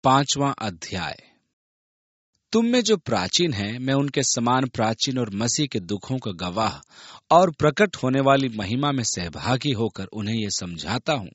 5वां अध्याय। तुम में जो प्राचीन हैं, मैं उनके समान प्राचीन और मसीह के दुखों का गवाह और प्रकट होने वाली महिमा में सहभागी होकर उन्हें यह समझाता हूं।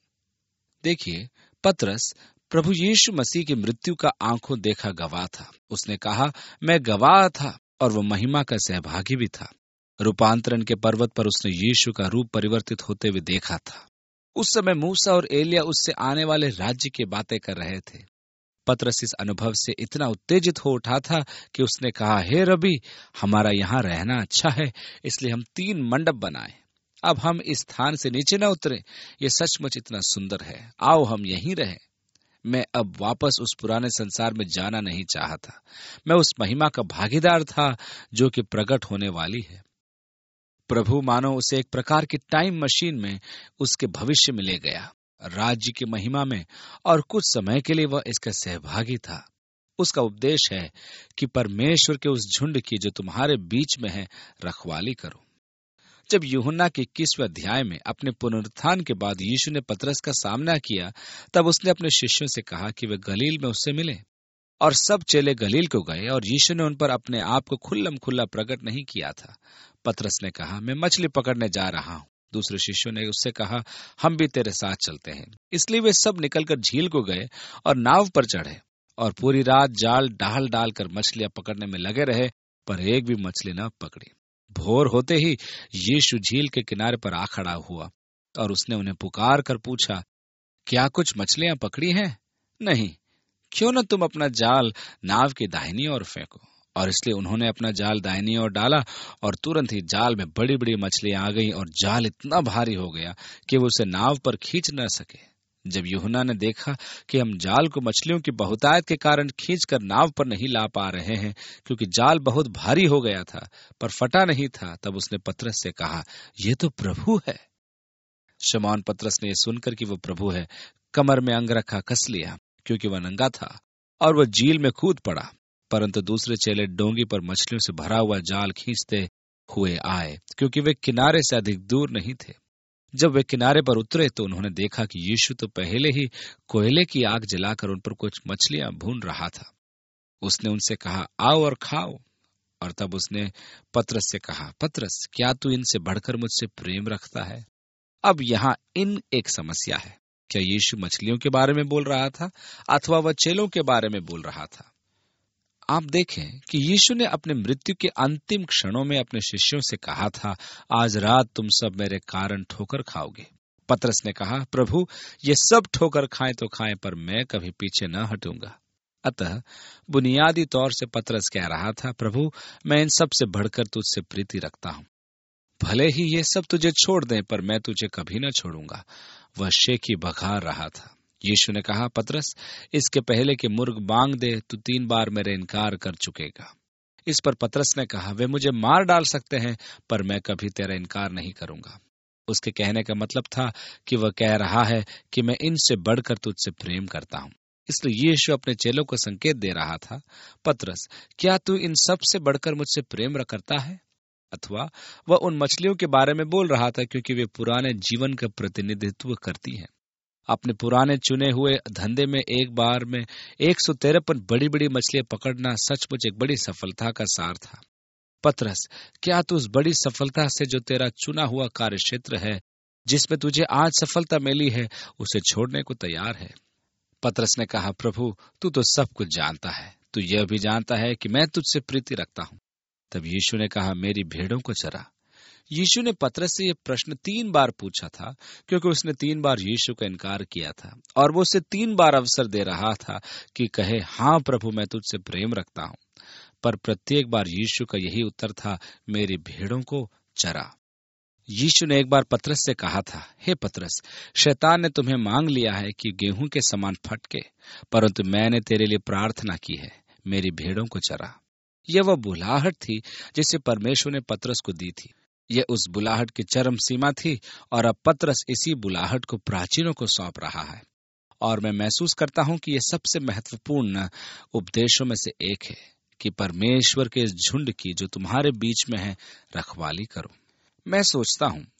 देखिए, पतरस प्रभु यीशु मसीह की मृत्यु का आंखों देखा गवाह था। उसने कहा, मैं गवाह था और वह महिमा का सहभागी भी था। रूपांतरण के पर्वत पर उसने यीशु का रूप परिवर्तित होते हुए देखा था। उस समय मूसा और एलिया उससे आने वाले राज्य की बातें कर रहे थे। पतरस इस अनुभव से इतना उत्तेजित हो उठा था कि उसने कहा, हे रबी, हमारा यहाँ रहना अच्छा है, इसलिए हम 3 मंडप बनाए। अब हम इस स्थान से नीचे न उतरे। ये सचमुच इतना सुंदर है, आओ हम यहीं रहें। मैं अब वापस उस पुराने संसार में जाना नहीं चाहता। मैं उस महिमा का भागीदार था जो कि प्रकट होने वाली है। प्रभु मानो उसे एक प्रकार की टाइम मशीन में उसके भविष्य में ले गया, राज्य की महिमा में, और कुछ समय के लिए वह इसका सहभागी था। उसका उपदेश है कि परमेश्वर के उस झुंड की जो तुम्हारे बीच में है रखवाली करो। जब यूहन्ना के 21वें अध्याय में अपने पुनरुत्थान के बाद यीशु ने पतरस का सामना किया, तब उसने अपने शिष्यों से कहा कि वे गलील में उससे मिले। और सब चेले गलील को गए और यीशु ने उन पर अपने आप को खुल्लम खुल्ला प्रकट नहीं किया था। पतरस ने कहा, मैं मछली पकड़ने जा रहा हूं। दूसरे शिष्यों ने उससे कहा, हम भी तेरे साथ चलते हैं। इसलिए वे सब निकलकर झील को गए और नाव पर चढ़े और पूरी रात जाल डाल डाल कर मछलियां पकड़ने में लगे रहे, पर एक भी मछली न पकड़ी। भोर होते ही यीशु झील के किनारे पर आ खड़ा हुआ और उसने उन्हें पुकार कर पूछा, क्या कुछ मछलियां पकड़ी हैं? नहीं। क्यों न तुम अपना जाल नाव की दाहिनी ओर फेंको। और इसलिए उन्होंने अपना जाल दाहिनी ओर डाला और तुरंत ही जाल में बड़ी बड़ी मछलियां आ गईं और जाल इतना भारी हो गया कि वो उसे नाव पर खींच न सके। जब यूहन्ना ने देखा कि हम जाल को मछलियों की बहुतायत के कारण खींचकर नाव पर नहीं ला पा रहे हैं, क्योंकि जाल बहुत भारी हो गया था पर फटा नहीं था, तब उसने पतरस से कहा, ये तो प्रभु है। शमौन पतरस ने यह सुनकर कि वो प्रभु है, कमर में अंगरखा कस लिया, क्योंकि वह नंगा था, और वह झील में कूद पड़ा। परंतु दूसरे चेले डोंगी पर मछलियों से भरा हुआ जाल खींचते हुए आए, क्योंकि वे किनारे से अधिक दूर नहीं थे। जब वे किनारे पर उतरे तो उन्होंने देखा कि यीशु तो पहले ही कोयले की आग जलाकर उन पर कुछ मछलियां भून रहा था। उसने उनसे कहा, आओ और खाओ। और तब उसने पतरस से कहा, पतरस, क्या तू इनसे बढ़कर मुझसे प्रेम रखता है? अब यहाँ इन एक समस्या है। क्या यीशु मछलियों के बारे में बोल रहा था अथवा वह चेलों के बारे में बोल रहा था? आप देखें कि यीशु ने अपने मृत्यु के अंतिम क्षणों में अपने शिष्यों से कहा था, आज रात तुम सब मेरे कारण ठोकर खाओगे। पतरस ने कहा, प्रभु, ये सब ठोकर खाएं तो खाएं, पर मैं कभी पीछे न हटूंगा। अतः बुनियादी तौर से पतरस कह रहा था, प्रभु, मैं इन सब से बढ़कर तुझसे प्रीति रखता हूं। भले ही ये सब तुझे छोड़ दें, पर मैं तुझे कभी न छोड़ूंगा। वह शेखी बघार रहा था। यीशु ने कहा, पतरस, इसके पहले कि मुर्ग बांग दे, तू 3 बार मेरे इनकार कर चुकेगा। इस पर पतरस ने कहा, वे मुझे मार डाल सकते हैं, पर मैं कभी तेरा इनकार नहीं करूंगा। उसके कहने का मतलब था कि वह कह रहा है कि मैं इनसे बढ़कर तुझसे प्रेम करता हूं। इसलिए यीशु अपने चेलों को संकेत दे रहा था, पतरस, क्या तू इन सब से बढ़कर मुझसे प्रेम करता है? अथवा वह उन मछलियों के बारे में बोल रहा था, क्योंकि वे पुराने जीवन का प्रतिनिधित्व करती हैं। अपने पुराने चुने हुए धंधे में एक बार में 153 बड़ी बड़ी मछलियां पकड़ना सचमुच एक बड़ी सफलता का सार था। पतरस, क्या तू उस बड़ी सफलता से जो तेरा चुना हुआ कार्य क्षेत्र है, जिसमें तुझे आज सफलता मिली है, उसे छोड़ने को तैयार है? पतरस ने कहा, प्रभु, तू तो सब कुछ जानता है। तू यह भी जानता है कि मैं तुझसे प्रीति रखता हूं। तब यीशु ने कहा, मेरी भेड़ों को चरा। यीशु ने पतरस से यह प्रश्न 3 बार पूछा था, क्योंकि उसने 3 बार यीशु का इनकार किया था, और वो उसे 3 बार अवसर दे रहा था कि कहे, हाँ प्रभु, मैं तुझसे प्रेम रखता हूं। पर प्रत्येक बार यीशु का यही उत्तर था, मेरी भेड़ों को चरा। यीशु ने एक बार पतरस से कहा था, हे पतरस, शैतान ने तुम्हें मांग लिया है कि गेहूं के समान फटके, परंतु मैंने तेरे लिए प्रार्थना की है, मेरी भेड़ों को चरा। यह वह बुलाहट थी जिसे परमेश्वर ने पतरस को दी थी। यह उस बुलाहट की चरम सीमा थी, और अब पतरस इसी बुलाहट को प्राचीनों को सौंप रहा है। और मैं महसूस करता हूं कि यह सबसे महत्वपूर्ण उपदेशों में से एक है कि परमेश्वर के इस झुंड की जो तुम्हारे बीच में है रखवाली करो। मैं सोचता हूं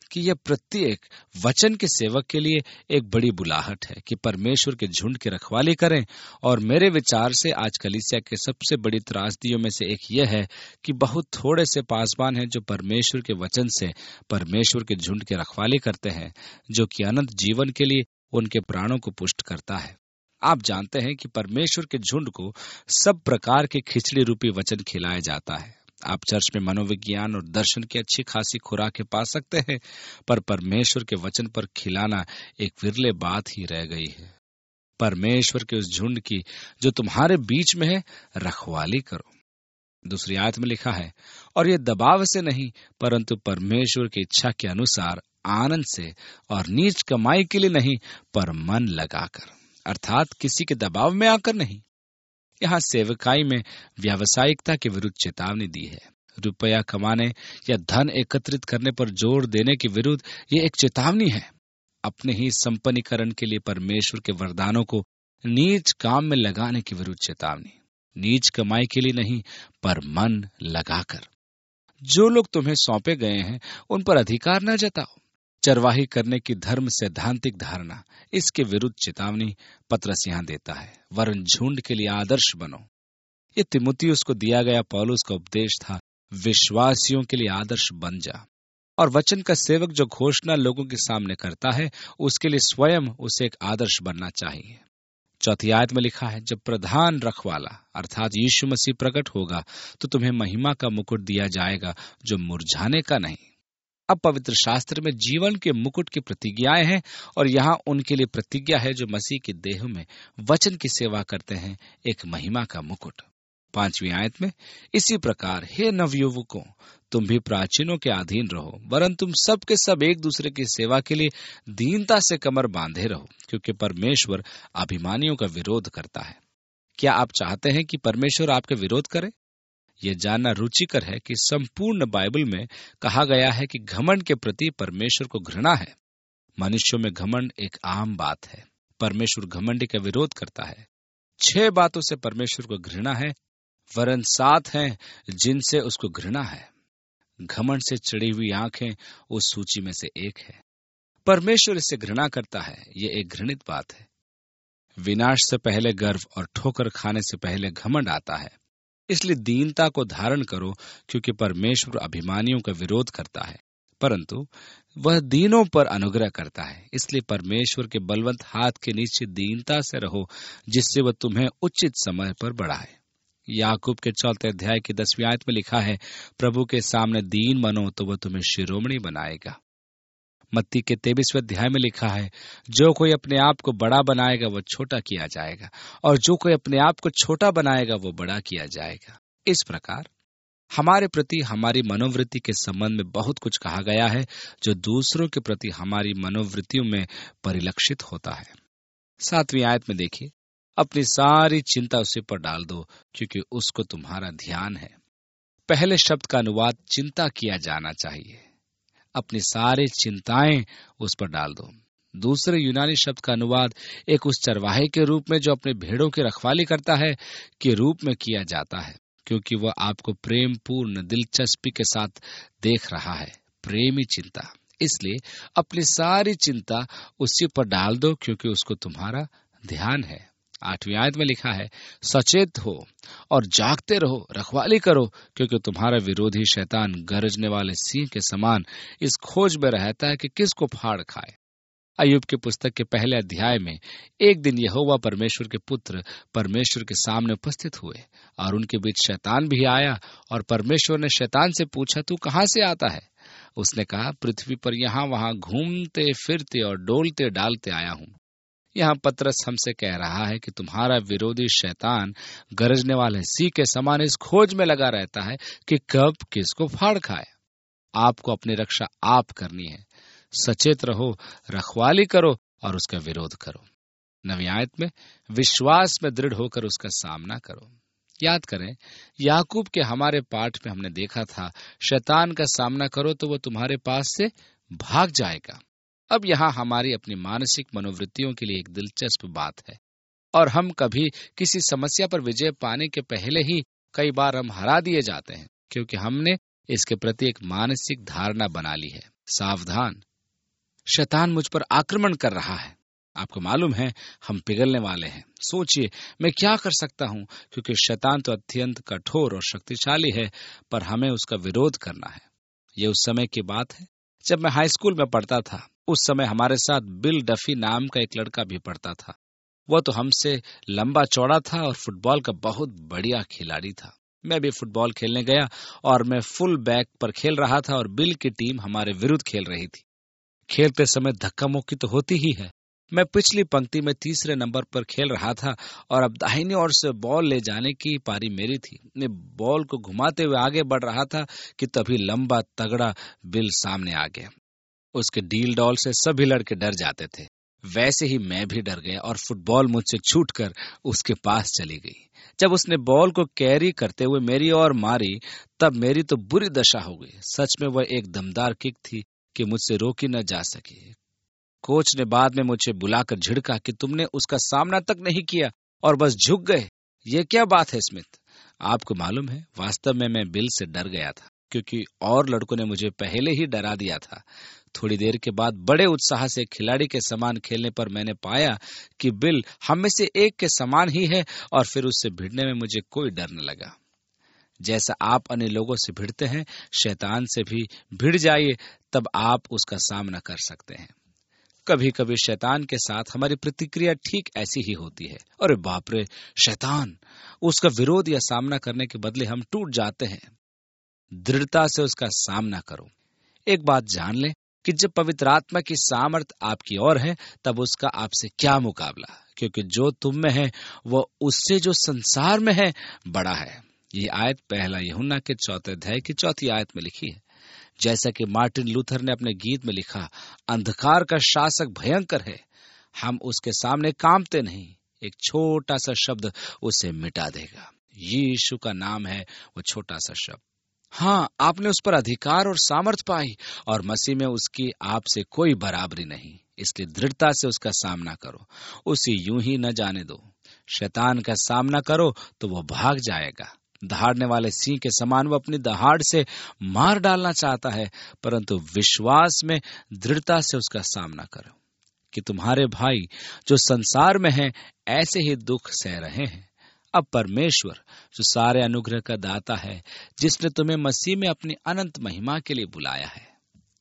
कि यह प्रत्येक वचन के सेवक के लिए एक बड़ी बुलाहट है कि परमेश्वर के झुंड की रखवाली करें। और मेरे विचार से आज कलीसिया के सबसे बड़ी त्रासदियों में से एक यह है कि बहुत थोड़े से पासवान हैं जो परमेश्वर के वचन से परमेश्वर के झुंड की रखवाली करते हैं, जो कि अनंत जीवन के लिए उनके प्राणों को पुष्ट करता है। आप जानते हैं कि परमेश्वर के झुंड को सब प्रकार के खिचड़ी रूपी वचन खिलाया जाता है। आप चर्च में मनोविज्ञान और दर्शन की अच्छी खासी खुराकें पा सकते हैं, पर परमेश्वर के वचन पर खिलाना एक विरले बात ही रह गई है। परमेश्वर के उस झुंड की जो तुम्हारे बीच में है, रखवाली करो। दूसरी आयत में लिखा है, और ये दबाव से नहीं परंतु परमेश्वर की इच्छा के अनुसार आनंद से, और नीच कमाई के लिए नहीं पर मन लगाकर, अर्थात किसी के दबाव में आकर नहीं। यहाँ सेवकाई में व्यावसायिकता के विरुद्ध चेतावनी दी है। रुपया कमाने या धन एकत्रित करने पर जोर देने के विरुद्ध ये एक चेतावनी है। अपने ही संपन्नीकरण के लिए परमेश्वर के वरदानों को नीच काम में लगाने के विरुद्ध चेतावनी। नीच कमाई के लिए नहीं पर मन लगाकर। जो लोग तुम्हें सौंपे गए हैं उन पर अधिकार न जताओ। चरवाही करने की धर्म सैद्धांतिक धारणा, इसके विरुद्ध चेतावनी पतरस यहाँ देता है। वरन झुंड के लिए आदर्श बनो। ये तीमुथियुस को दिया गया पौलुस का उपदेश था, विश्वासियों के लिए आदर्श बन जा। और वचन का सेवक जो घोषणा लोगों के सामने करता है, उसके लिए स्वयं उसे एक आदर्श बनना चाहिए। चौथी आयत में लिखा है, जब प्रधान रखवाला अर्थात यीशु मसीह प्रकट होगा तो तुम्हें महिमा का मुकुट दिया जाएगा जो मुरझाने का नहीं। अब पवित्र शास्त्र में जीवन के मुकुट की प्रतिज्ञाएं हैं, और यहाँ उनके लिए प्रतिज्ञा है जो मसीह के देह में वचन की सेवा करते हैं, एक महिमा का मुकुट। 5वीं आयत में, इसी प्रकार हे नवयुवकों, तुम भी प्राचीनों के अधीन रहो, वरन तुम सब के सब एक दूसरे की सेवा के लिए दीनता से कमर बांधे रहो, क्योंकि परमेश्वर अभिमानियों का विरोध करता है। क्या आप चाहते हैं कि परमेश्वर आपके विरोध करे? यह जानना रुचिकर है कि संपूर्ण बाइबल में कहा गया है कि घमंड के प्रति परमेश्वर को घृणा है। मनुष्यों में घमंड एक आम बात है। परमेश्वर घमंड का विरोध करता है। 6 बातों से परमेश्वर को घृणा है, वरन 7 हैं जिनसे उसको घृणा है। घमंड से चढ़ी हुई आंखें उस सूची में से एक है। परमेश्वर इससे घृणा करता है। यह एक घृणित बात है। विनाश से पहले गर्व और ठोकर खाने से पहले घमंड आता है। इसलिए दीनता को धारण करो, क्योंकि परमेश्वर अभिमानियों का विरोध करता है, परंतु वह दीनों पर अनुग्रह करता है। इसलिए परमेश्वर के बलवंत हाथ के नीचे दीनता से रहो, जिससे वह तुम्हें उचित समय पर बढ़ाए। याकूब के 4 अध्याय की 10वीं आयत में लिखा है, प्रभु के सामने दीन बनो तो वह तुम्हें शिरोमणि बनाएगा। मत्ती के 23वें अध्याय में लिखा है, जो कोई अपने आप को बड़ा बनाएगा वह छोटा किया जाएगा, और जो कोई अपने आप को छोटा बनाएगा वो बड़ा किया जाएगा। इस प्रकार हमारे प्रति हमारी मनोवृत्ति के संबंध में बहुत कुछ कहा गया है, जो दूसरों के प्रति हमारी मनोवृत्तियों में परिलक्षित होता है। 7वीं आयत में देखिए, अपनी सारी चिंता उसी पर डाल दो, क्योंकि उसको तुम्हारा ध्यान है। पहले शब्द का अनुवाद चिंता किया जाना चाहिए। अपनी सारी चिंताएं उस पर डाल दो। दूसरे यूनानी शब्द का अनुवाद एक उस चरवाहे के रूप में जो अपने भेड़ों की रखवाली करता है के रूप में किया जाता है, क्योंकि वह आपको प्रेम पूर्ण दिलचस्पी के साथ देख रहा है। प्रेमी चिंता। इसलिए अपनी सारी चिंता उसी पर डाल दो, क्योंकि उसको तुम्हारा ध्यान है। 8वीं आयत में लिखा है, सचेत हो और जागते रहो, रखवाली करो, क्योंकि तुम्हारा विरोधी शैतान गरजने वाले सिंह के समान इस खोज में रहता है कि किसको फाड़ खाए। अय्यूब की पुस्तक के पहले अध्याय में एक दिन यहोवा परमेश्वर के पुत्र परमेश्वर के सामने उपस्थित हुए, और उनके बीच शैतान भी आया, और परमेश्वर ने शैतान से पूछा, तू कहाँ से आता है? उसने कहा, पृथ्वी पर यहाँ वहां घूमते फिरते और डोलते डालते आया हूँ। यहाँ पतरस हमसे कह रहा है कि तुम्हारा विरोधी शैतान गरजने वाले सिंह के समान इस खोज में लगा रहता है कि कब किसको फाड़ खाए। आपको अपनी रक्षा आप करनी है। सचेत रहो, रखवाली करो और उसका विरोध करो। 9वीं आयत में, विश्वास में दृढ़ होकर उसका सामना करो। याद करें, याकूब के हमारे पाठ में हमने देखा था, शैतान का सामना करो तो वह तुम्हारे पास से भाग जाएगा। अब यहाँ हमारी अपनी मानसिक मनोवृत्तियों के लिए एक दिलचस्प बात है, और हम कभी किसी समस्या पर विजय पाने के पहले ही कई बार हम हरा दिए जाते हैं, क्योंकि हमने इसके प्रति एक मानसिक धारणा बना ली है। सावधान, शैतान मुझ पर आक्रमण कर रहा है। आपको मालूम है हम पिघलने वाले हैं। सोचिए मैं क्या कर सकता हूं, क्योंकि शैतान तो अत्यंत कठोर और शक्तिशाली है, पर हमें उसका विरोध करना है। ये उस समय की बात है जब मैं हाई स्कूल में पढ़ता था। उस समय हमारे साथ बिल डफी नाम का एक लड़का भी पढ़ता था। वह तो हमसे लंबा चौड़ा था और फुटबॉल का बहुत बढ़िया खिलाड़ी था। मैं भी फुटबॉल खेलने गया और मैं फुल बैक पर खेल रहा था और बिल की टीम हमारे विरुद्ध खेल रही थी। खेलते समय धक्का मुक्की तो होती ही है। मैं पिछली पंक्ति में तीसरे नंबर पर खेल रहा था और अब दाहिनी ओर से बॉल ले जाने की पारी मेरी थी। मैं बॉल को घुमाते हुए आगे बढ़ रहा था कि तभी लंबा तगड़ा बिल सामने आ गया। उसके डील डॉल से सभी लड़के डर जाते थे। वैसे ही मैं भी डर गया और फुटबॉल मुझसे छूटकर उसके पास चली गई। जब उसने बॉल को कैरी करते हुए मेरी ओर मारी, तब मेरी तो बुरी दशा हो गई। सच में वह एक दमदार किक थी कि मुझसे रोकी न जा सकी। कोच ने बाद में मुझे बुलाकर झिड़का कि तुमने उसका सामना तक नहीं किया और बस झुक गए। ये क्या बात है स्मिथ? आपको मालूम है, वास्तव में मैं बिल से डर गया था, क्योंकि और लड़कों ने मुझे पहले ही डरा दिया था। थोड़ी देर के बाद बड़े उत्साह से खिलाड़ी के समान खेलने पर मैंने पाया कि बिल हम में से एक के समान ही है, और फिर उससे भिड़ने में मुझे कोई डर न लगा। जैसा आप अन्य लोगों से भिड़ते हैं, शैतान से भी भिड़ जाइए, तब आप उसका सामना कर सकते हैं। कभी कभी शैतान के साथ हमारी प्रतिक्रिया ठीक ऐसी ही होती है। अरे बाप रे, शैतान! उसका विरोध या सामना करने के बदले हम टूट जाते हैं। दृढ़ता से उसका सामना करो। एक बात जान ले कि जब पवित्र आत्मा की सामर्थ आपकी ओर है, तब उसका आपसे क्या मुकाबला, क्योंकि जो तुम में है वह उससे जो संसार में है बड़ा है। ये आयत पहला यूहन्ना के 4 अध्याय की 4 आयत में लिखी है। जैसा कि मार्टिन लूथर ने अपने गीत में लिखा, अंधकार का शासक भयंकर है, हम उसके सामने कांपते नहीं, एक छोटा सा शब्द उसे मिटा देगा। यीशु का नाम है वो छोटा सा शब्द। हाँ, आपने उस पर अधिकार और सामर्थ पाई, और मसीह में उसकी आपसे कोई बराबरी नहीं। इसलिए दृढ़ता से उसका सामना करो, उसे यूं ही न जाने दो। शैतान का सामना करो तो वो भाग जाएगा। दहाड़ने वाले सिंह के समान वो अपनी दहाड़ से मार डालना चाहता है, परंतु विश्वास में दृढ़ता से उसका सामना करो कि तुम्हारे भाई जो संसार में हैं ऐसे ही दुख सह रहे हैं। अब परमेश्वर जो सारे अनुग्रह का दाता है, जिसने तुम्हें मसीह में अपनी अनंत महिमा के लिए बुलाया है,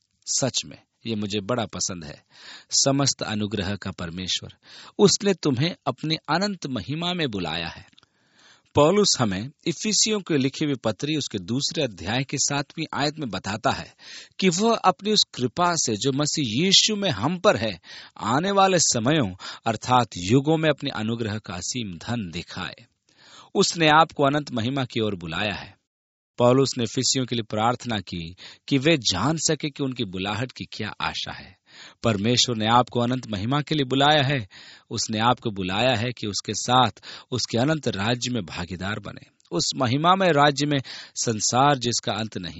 सच में ये मुझे बड़ा पसंद है, समस्त अनुग्रह का परमेश्वर, उसने तुम्हें अपनी अनंत महिमा में बुलाया है। पौलुस हमें इफिसियों को लिखी हुई पत्री उसके 2 अध्याय की 7वीं आयत में बताता है कि वह अपनी उस कृपा से जो मसीह यीशु में हम पर है, आने वाले समयों अर्थात युगों में अपने अनुग्रह का असीम धन दिखाए। उसने आपको अनंत महिमा की ओर बुलाया है। पौलुस ने इफिसियों के लिए प्रार्थना की कि वे जान सके कि उनकी बुलाहट की क्या आशा है। परमेश्वर ने आपको अनंत महिमा के लिए बुलाया है। उसने आपको बुलाया है कि उसके साथ उसके अनंत राज्य में भागीदार बने, उस महिमामय राज्य में, संसार जिसका अंत नहीं,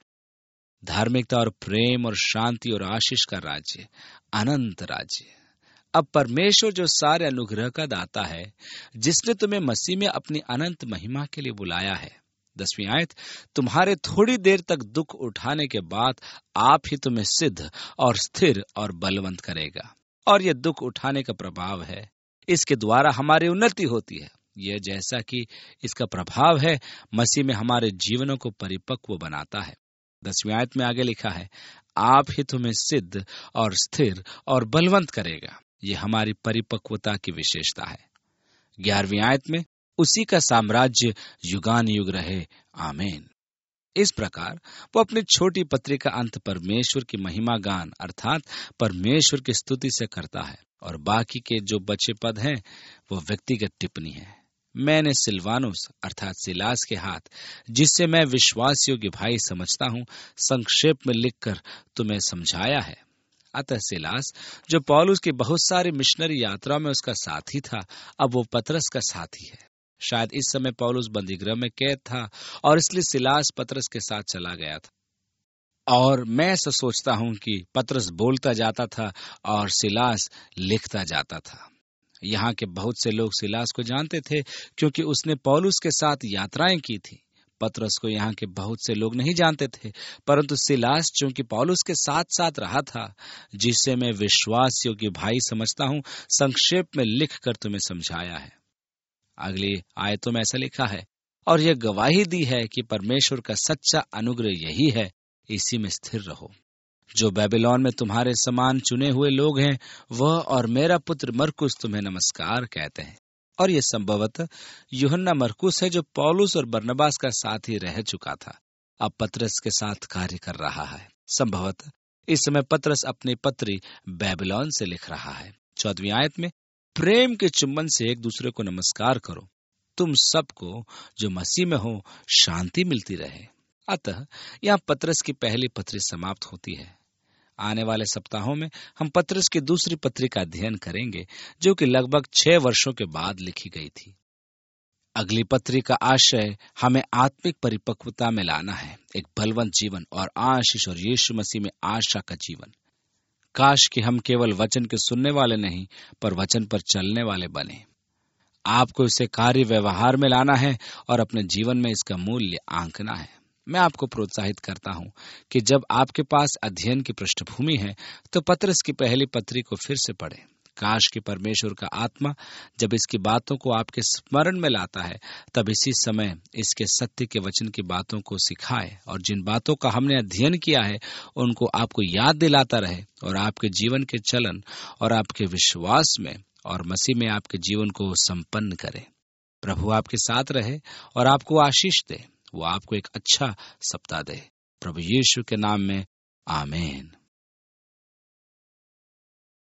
धार्मिकता और प्रेम और शांति और आशीष का राज्य, अनंत राज्य। अब परमेश्वर जो सारे अनुग्रह का दाता है, जिसने तुम्हें मसीह में अपनी अनंत महिमा के लिए बुलाया है, 10वीं आयत, तुम्हारे थोड़ी देर तक दुख उठाने के बाद आप ही तुम्हें सिद्ध और स्थिर और बलवंत करेगा। और यह दुख उठाने का प्रभाव है, इसके द्वारा हमारी उन्नति होती है। यह जैसा कि इसका प्रभाव है, मसीह में हमारे जीवनों को परिपक्व बनाता है। 10वीं आयत में आगे लिखा है, आप ही तुम्हें सिद्ध और स्थिर और बलवंत करेगा। यह हमारी परिपक्वता की विशेषता है। 11वीं आयत में, उसी का साम्राज्य युगान युग रहे, आमीन। इस प्रकार वो अपनी छोटी पत्री का अंत परमेश्वर की महिमा गान अर्थात परमेश्वर की स्तुति से करता है, और बाकी के जो बचे पद हैं वो व्यक्तिगत टिप्पणी है। मैंने सिलवानुस अर्थात सिलास के हाथ, जिससे मैं विश्वास योग्य भाई समझता हूँ, संक्षेप में लिखकर तुम्हें समझाया है। अतः सिलास, जो पौलुस की बहुत सारी मिशनरी यात्रा में उसका साथी था, अब वो पतरस का साथी है। शायद इस समय पौलुस बंदीगृह में कैद था और इसलिए सिलास पतरस के साथ चला गया था। और मैं ऐसा सोचता हूं कि पतरस बोलता जाता था और सिलास लिखता जाता था। यहाँ के बहुत से लोग सिलास को जानते थे क्योंकि उसने पौलुस के साथ यात्राएं की थी। पतरस को यहाँ के बहुत से लोग नहीं जानते थे, परंतु सिलास चूंकि पौलुस के साथ साथ रहा था, जिसे मैं विश्वास योग्य भाई समझता हूँ, संक्षेप में लिख कर तुम्हें समझाया है। अगली आयतों में ऐसा लिखा है, और यह गवाही दी है कि परमेश्वर का सच्चा अनुग्रह यही है, इसी में स्थिर रहो। जो बेबीलोन में तुम्हारे समान चुने हुए लोग हैं, वह और मेरा पुत्र मरकुस तुम्हें नमस्कार कहते हैं। और यह संभवतः यूहन्ना मरकुस है, जो पौलुस और बरनबास का साथी रह चुका था, अब पतरस के साथ कार्य कर रहा है। संभवतः इस समय पतरस अपनी पत्री बेबीलोन से लिख रहा है। 14वीं आयत में, प्रेम के चुंबन से एक दूसरे को नमस्कार करो। तुम सबको जो मसीह में हो शांति मिलती रहे। अतः यहाँ पतरस की पहली पत्री समाप्त होती है। आने वाले सप्ताहों में हम पतरस की दूसरी पत्री का अध्ययन करेंगे, जो कि लगभग 6 वर्षों के बाद लिखी गई थी। अगली पत्री का आशय हमें आत्मिक परिपक्वता में लाना है, एक बलवंत जीवन और आशीष और यीशु मसीह में आशा का जीवन। काश कि हम केवल वचन के सुनने वाले नहीं, पर वचन पर चलने वाले बने। आपको इसे कार्य व्यवहार में लाना है और अपने जीवन में इसका मूल्य आंकना है। मैं आपको प्रोत्साहित करता हूं कि जब आपके पास अध्ययन की पृष्ठभूमि है, तो पतरस की पहली पत्री को फिर से पढ़ें। काश कि परमेश्वर का आत्मा जब इसकी बातों को आपके स्मरण में लाता है, तब इसी समय इसके सत्य के वचन की बातों को सिखाए और जिन बातों का हमने अध्ययन किया है उनको आपको याद दिलाता रहे और आपके जीवन के चलन और आपके विश्वास में और मसीह में आपके जीवन को संपन्न करे। प्रभु आपके साथ रहे और आपको आशीष दे। वो आपको एक अच्छा सप्ताह दे। प्रभु यीशु के नाम में आमीन।